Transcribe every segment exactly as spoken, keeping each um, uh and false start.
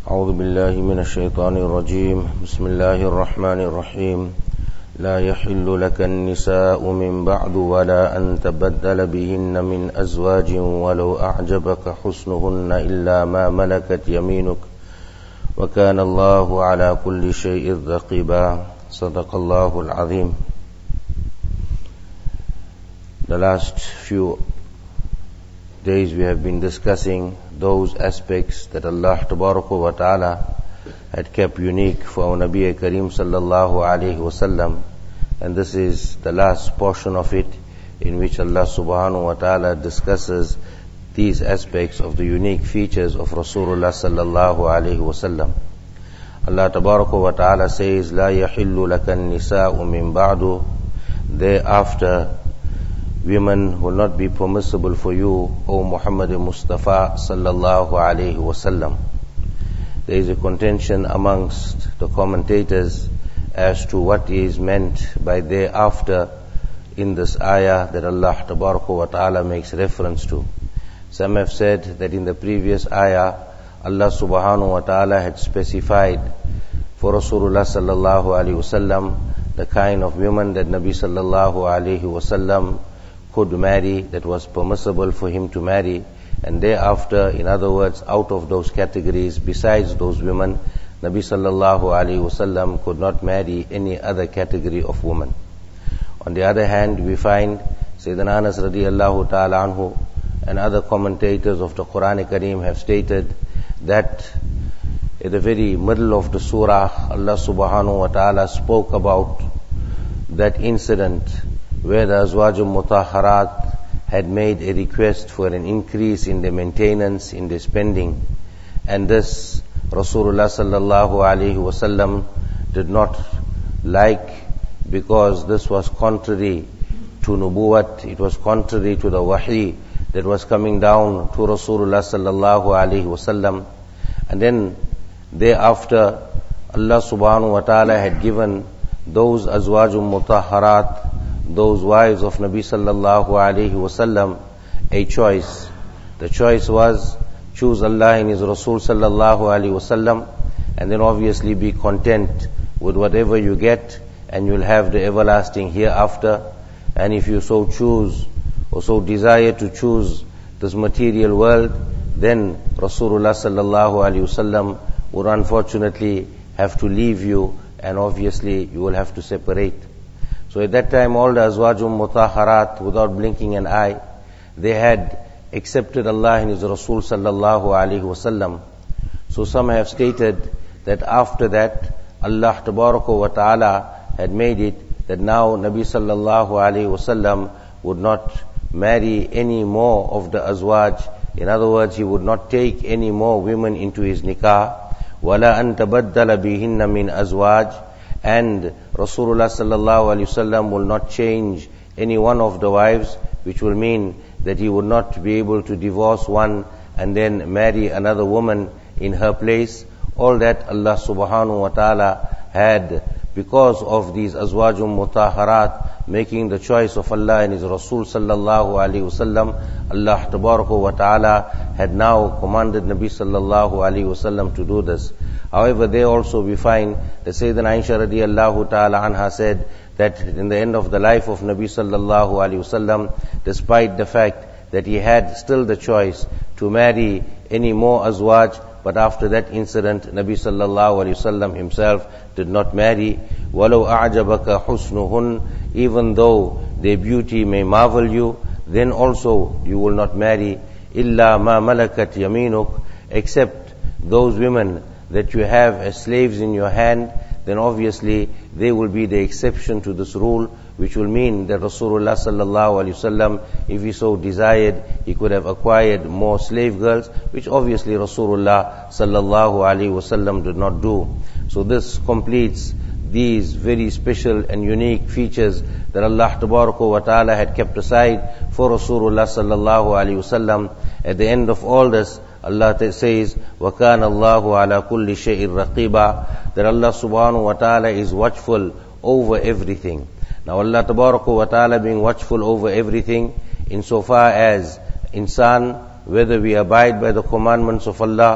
أعوذ بالله من الشيطان الرجيم بسم الله الرحمن الرحيم لا يحل لك النساء من بعد ولا أن تبدل بهن من أزواج ولو أعجبك حسنهن إلا ما ملكت يمينك وكان الله على كل شيء رقيبا صدق الله العظيم. The last few days we have been discussing those aspects that Allah Tabaraka wa Ta'ala had kept unique for our Nabi Kareem sallallahu alayhi wasallam, and this is the last portion of it in which Allah subhanahu wa ta'ala discusses these aspects of the unique features of Rasulullah sallallahu alayhi wasallam. Allah Tabaraka wa Ta'ala says, لا يحل لك النساء من بعد, thereafter women will not be permissible for you, O Muhammad Mustafa sallallahu alayhi wasallam. There is a contention amongst the commentators as to what is meant by thereafter in this ayah that Allah Tabaraka wa Ta'ala makes reference to. Some have said that in the previous ayah, Allah subhanahu wa ta'ala had specified for Rasulullah sallallahu alayhi wasallam the kind of women that Nabi sallallahu alayhi wasallam could marry, that was permissible for him to marry, and thereafter, in other words, out of those categories, besides those women, Nabi sallallahu alayhi wasallam could not marry any other category of women. On the other hand, we find Sayyidina Anas radiyallahu ta'ala anhu and other commentators of the Quran Kareem have stated that at the very middle of the surah, Allah subhanahu wa ta'ala spoke about that incident where the Azwajul Mutahharat had made a request for an increase in their maintenance, in their spending. And this Rasulullah sallallahu alayhi wasallam did not like, because this was contrary to nubuwat, it was contrary to the wahi that was coming down to Rasulullah sallallahu alayhi wasallam. And then thereafter, Allah subhanahu wa ta'ala had given those Azwajul Mutahharat, those wives of Nabi sallallahu alayhi wasallam, a choice. The choice was, choose Allah and His Rasul sallallahu alayhi wasallam, and then obviously be content with whatever you get, and you'll have the everlasting hereafter. And if you so choose, or so desire to choose this material world, then Rasulullah sallallahu alayhi wasallam would unfortunately have to leave you, and obviously you will have to separate. So at that time, all the Azwajum Mutahharat, without blinking an eye, they had accepted Allah and His Rasul sallallahu alayhi wasallam. So some have stated that after that, Allah Tabaraka wa Ta'ala had made it that now Nabi sallallahu alayhi wasallam would not marry any more of the Azwaj. In other words, he would not take any more women into his nikah. وَلَا أَن تَبَدَّلَ بِهِنَّ مِنْ أَزْوَاجٍ, and Rasulullah sallallahu alaihi wasallam will not change any one of the wives, which will mean that he would not be able to divorce one and then marry another woman in her place. All that Allah subhanahu wa ta'ala had, because of these Azwajum Mutahharat making the choice of Allah and His Rasul sallallahu alaihi wasallam, Allah tabaraka wa ta'ala had now commanded Nabi sallallahu alaihi wasallam to do this. However, there also we find that Sayyidina Aisha radiyallahu ta'ala anha said that in the end of the life of Nabi sallallahu alaihi wasallam, despite the fact that he had still the choice to marry any more azwaj, but after that incident, Nabi sallallahu alaihi wasallam himself did not marry. وَلَوْ أَعْجَبَكَ حُسْنُهُنْ, even though their beauty may marvel you, then also you will not marry. إِلَّا مَا مَلَكَتْ يَمِينُكَ, except those women that you have as slaves in your hand, then obviously they will be the exception to this rule, which will mean that Rasulullah sallallahu alaihi wasallam, if he so desired, he could have acquired more slave girls, which obviously Rasulullah sallallahu alaihi wasallam did not do. So this completes these very special and unique features that Allah tabaraka wa ta'ala had kept aside for Rasulullah sallallahu alaihi wasallam. At the end of all this, Allah says, وَكَانَ اللَّهُ عَلَى كُلِّ شَيْءٍ رَقِيبًا, that Allah subhanahu wa ta'ala is watchful over everything. Now Allah tabaraka wa ta'ala being watchful over everything, insofar as insan, whether we abide by the commandments of Allah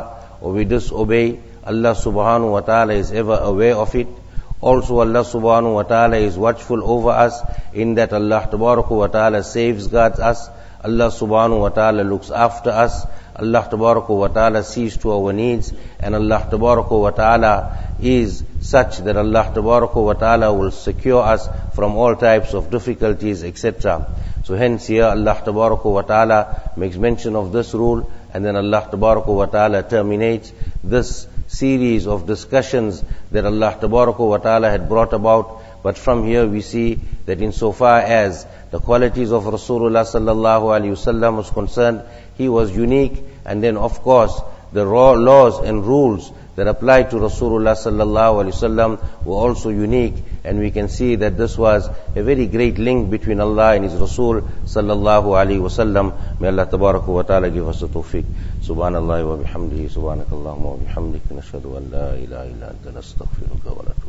or we disobey, Allah subhanahu wa ta'ala is ever aware of it. Also Allah subhanahu wa ta'ala is watchful over us, in that Allah tabaraka wa ta'ala safeguards us. Allah subhanahu wa ta'ala looks after us. Allah tabaraka wa ta'ala sees to our needs, and Allah tabaraka wa ta'ala is such that Allah tabaraka wa ta'ala will secure us from all types of difficulties, et cetera. So hence here Allah tabaraka wa ta'ala makes mention of this rule, and then Allah tabaraka wa ta'ala terminates this series of discussions that Allah tabaraka wa ta'ala had brought about. But from here we see that insofar as the qualities of Rasulullah sallallahu alaihi wasallam was concerned, he was unique, and then of course the laws and rules that applied to Rasulullah sallallahu alaihi wasallam were also unique, and we can see that this was a very great link between Allah and His Rasul sallallahu alaihi wasallam. May Allah tabaraka wa ta'ala give us the tawfiq. Subhanallah wa bihamdihi, subhanakallahumma wa bihamdika, nashhadu an la ilaha illa anta, nastaghfiruka wa natubu.